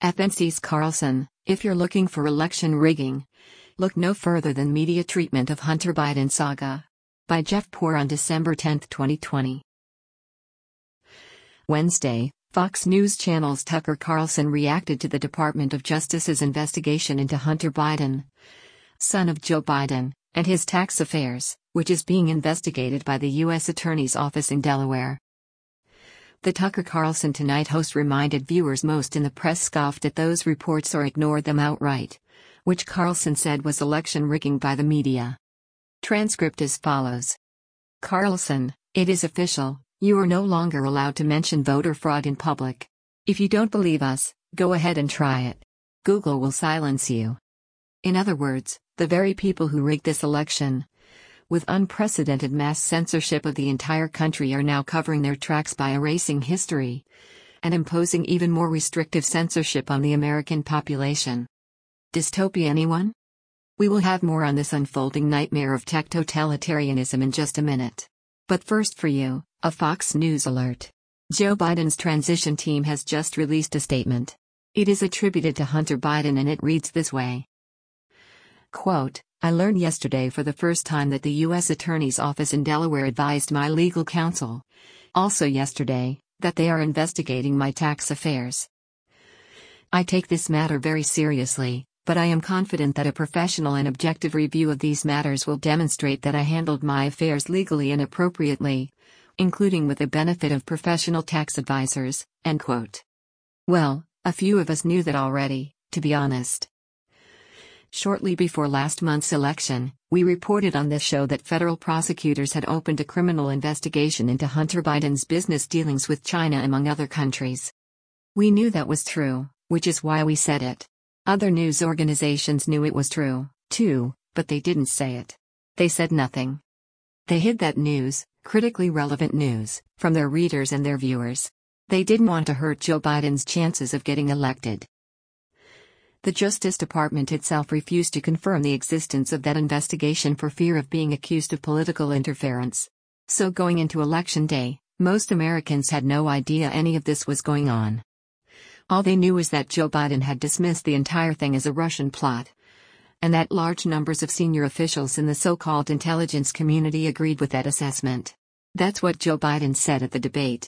FNC's Carlson, if you're looking for election rigging, look no further than media treatment of Hunter Biden saga. By Jeff Poor on December 10, 2020. Wednesday, Fox News Channel's Tucker Carlson reacted to the Department of Justice's investigation into Hunter Biden, son of Joe Biden, and his tax affairs, which is being investigated by the U.S. Attorney's Office in Delaware. The Tucker Carlson Tonight host reminded viewers most in the press scoffed at those reports or ignored them outright, which Carlson said was election rigging by the media. Transcript as follows. Carlson, it is official, you are no longer allowed to mention voter fraud in public. If you don't believe us, go ahead and try it. Google will silence you. In other words, the very people who rigged this election, with unprecedented mass censorship of the entire country, are now covering their tracks by erasing history and imposing even more restrictive censorship on the American population. Dystopia, anyone? We will have more on this unfolding nightmare of tech totalitarianism in just a minute. But first, for you, a Fox News alert. Joe Biden's transition team has just released a statement. It is attributed to Hunter Biden and it reads this way. Quote, I learned yesterday for the first time that the U.S. Attorney's Office in Delaware advised my legal counsel, also yesterday, that they are investigating my tax affairs. I take this matter very seriously, but I am confident that a professional and objective review of these matters will demonstrate that I handled my affairs legally and appropriately, including with the benefit of professional tax advisors, end quote. Well, a few of us knew that already, to be honest. Shortly before last month's election, we reported on this show that federal prosecutors had opened a criminal investigation into Hunter Biden's business dealings with China, among other countries. We knew that was true, which is why we said it. Other news organizations knew it was true, too, but they didn't say it. They said nothing. They hid that news, critically relevant news, from their readers and their viewers. They didn't want to hurt Joe Biden's chances of getting elected. The Justice Department itself refused to confirm the existence of that investigation for fear of being accused of political interference. So going into Election Day, most Americans had no idea any of this was going on. All they knew was that Joe Biden had dismissed the entire thing as a Russian plot, and that large numbers of senior officials in the so-called intelligence community agreed with that assessment. That's what Joe Biden said at the debate.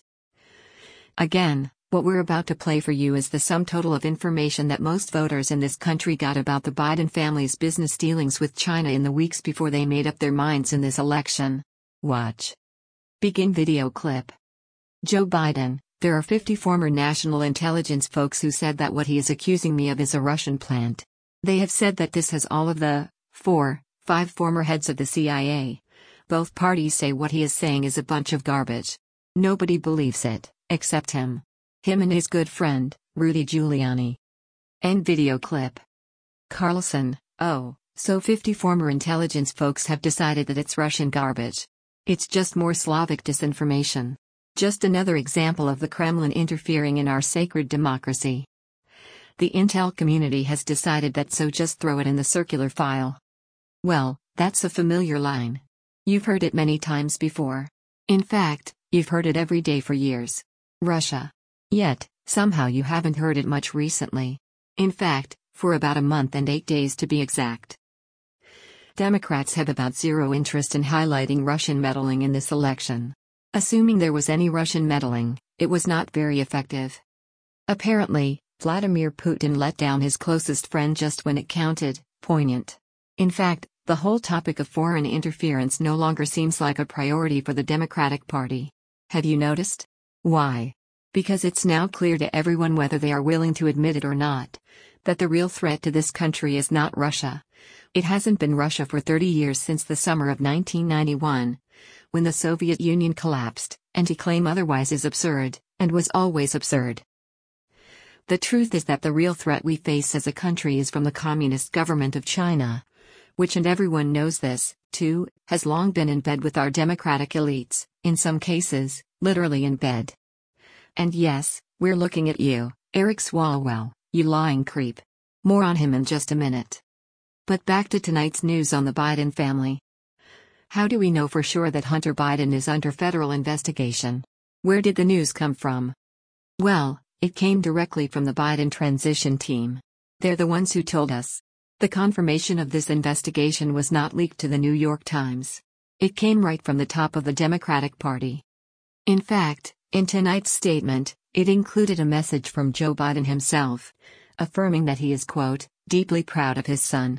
Again, what we're about to play for you is the sum total of information that most voters in this country got about the Biden family's business dealings with China in the weeks before they made up their minds in this election. Watch. Begin video clip. Joe Biden, there are 50 former national intelligence folks who said that what he is accusing me of is a Russian plant. They have said that this has all of the 5 former heads of the CIA. Both parties say what he is saying is a bunch of garbage. Nobody believes it, except him. Him and his good friend, Rudy Giuliani. End video clip. Carlson, oh, so 50 former intelligence folks have decided that it's Russian garbage. It's just more Slavic disinformation. Just another example of the Kremlin interfering in our sacred democracy. The intel community has decided that, so just throw it in the circular file. Well, that's a familiar line. You've heard it many times before. In fact, you've heard it every day for years. Russia. Yet, somehow you haven't heard it much recently. In fact, for about a month and 8 days to be exact. Democrats have about zero interest in highlighting Russian meddling in this election. Assuming there was any Russian meddling, it was not very effective. Apparently, Vladimir Putin let down his closest friend just when it counted. Poignant. In fact, the whole topic of foreign interference no longer seems like a priority for the Democratic Party. Have you noticed? Why? Because it's now clear to everyone, whether they are willing to admit it or not, that the real threat to this country is not Russia. It hasn't been Russia for 30 years, since the summer of 1991, when the Soviet Union collapsed, and to claim otherwise is absurd, and was always absurd. The truth is that the real threat we face as a country is from the Communist government of China, which, and everyone knows this, too, has long been in bed with our democratic elites, in some cases, literally in bed. And yes, we're looking at you, Eric Swalwell, you lying creep. More on him in just a minute. But back to tonight's news on the Biden family. How do we know for sure that Hunter Biden is under federal investigation? Where did the news come from? Well, It came directly from the Biden transition team. They're the ones who told us. The confirmation of this investigation was not leaked to the New York Times. It came right from the top of the Democratic Party. In fact, in tonight's statement, it included a message from Joe Biden himself, affirming that he is, quote, deeply proud of his son.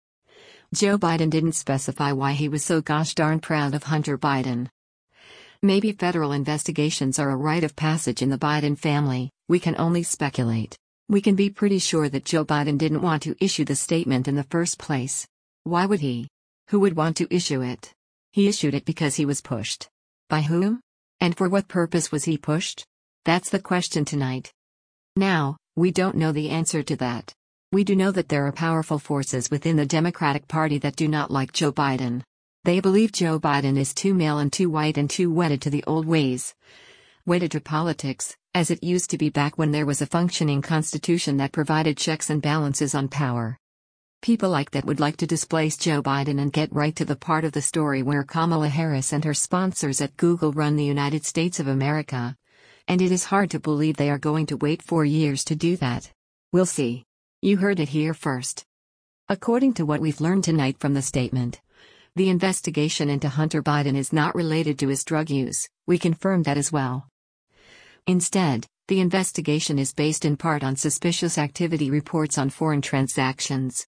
Joe Biden didn't specify why he was so gosh darn proud of Hunter Biden. Maybe federal investigations are a rite of passage in the Biden family, we can only speculate. We can be pretty sure that Joe Biden didn't want to issue the statement in the first place. Why would he? Who would want to issue it? He issued it because he was pushed. By whom? And for what purpose was he pushed? That's the question tonight. Now, we don't know the answer to that. We do know that there are powerful forces within the Democratic Party that do not like Joe Biden. They believe Joe Biden is too male and too white and too wedded to the old ways. Wedded to politics, as it used to be back when there was a functioning constitution that provided checks and balances on power. People like that would like to displace Joe Biden and get right to the part of the story where Kamala Harris and her sponsors at Google run the United States of America. And it is hard to believe they are going to wait 4 years to do that. We'll see. You heard it here first. According to what we've learned tonight from the statement, the investigation into Hunter Biden is not related to his drug use. We confirmed that as well. Instead, the investigation is based in part on suspicious activity reports on foreign transactions.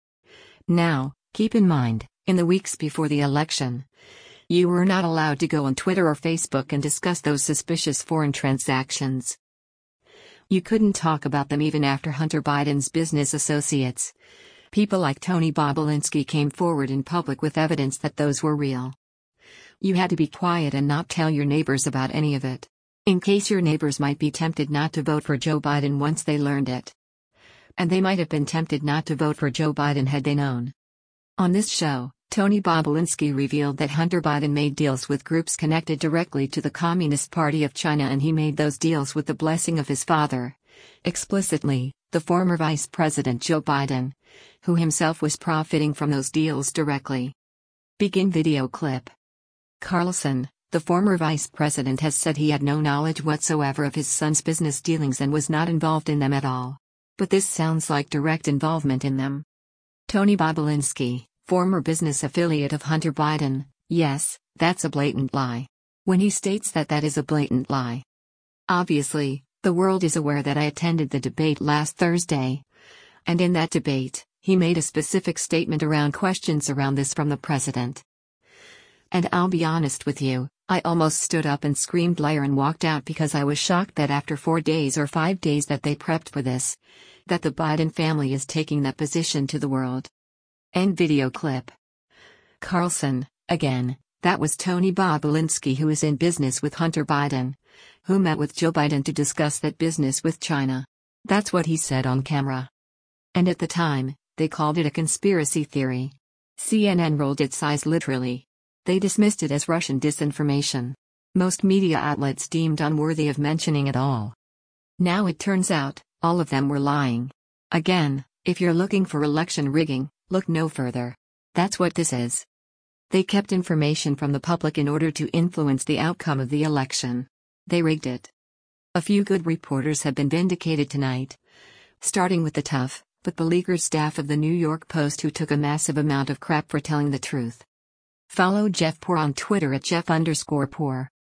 Now, keep in mind, in the weeks before the election, you were not allowed to go on Twitter or Facebook and discuss those suspicious foreign transactions. You couldn't talk about them even after Hunter Biden's business associates, people like Tony Bobulinski, came forward in public with evidence that those were real. You had to be quiet and not tell your neighbors about any of it, in case your neighbors might be tempted not to vote for Joe Biden once they learned it. And they might have been tempted not to vote for Joe Biden had they known. On this show, Tony Bobulinski revealed that Hunter Biden made deals with groups connected directly to the Communist Party of China, and he made those deals with the blessing of his father. Explicitly, the former Vice President Joe Biden, who himself was profiting from those deals directly. Begin video clip. Carlson, the former vice president, has said he had no knowledge whatsoever of his son's business dealings and was not involved in them at all. But this sounds like direct involvement in them. Tony Bobulinski, former business affiliate of Hunter Biden, yes, that's a blatant lie. When he states that, that is a blatant lie. Obviously, the world is aware that I attended the debate last Thursday. And in that debate, he made a specific statement around questions around this from the president. And I'll be honest with you, I almost stood up and screamed liar and walked out because I was shocked that after 4 days or 5 days that they prepped for this, that the Biden family is taking that position to the world. End video clip. Carlson, again, that was Tony Bobulinski, who is in business with Hunter Biden, who met with Joe Biden to discuss that business with China. That's what he said on camera. And at the time, they called it a conspiracy theory. CNN rolled its eyes literally. They dismissed it as Russian disinformation. Most media outlets deemed unworthy of mentioning at all. Now it turns out, all of them were lying. Again, if you're looking for election rigging, look no further. That's what this is. They kept information from the public in order to influence the outcome of the election. They rigged it. A few good reporters have been vindicated tonight. Starting with the tough, but beleaguered staff of the New York Post, who took a massive amount of crap for telling the truth. Follow Jeff Poor on Twitter at Jeff_Poor.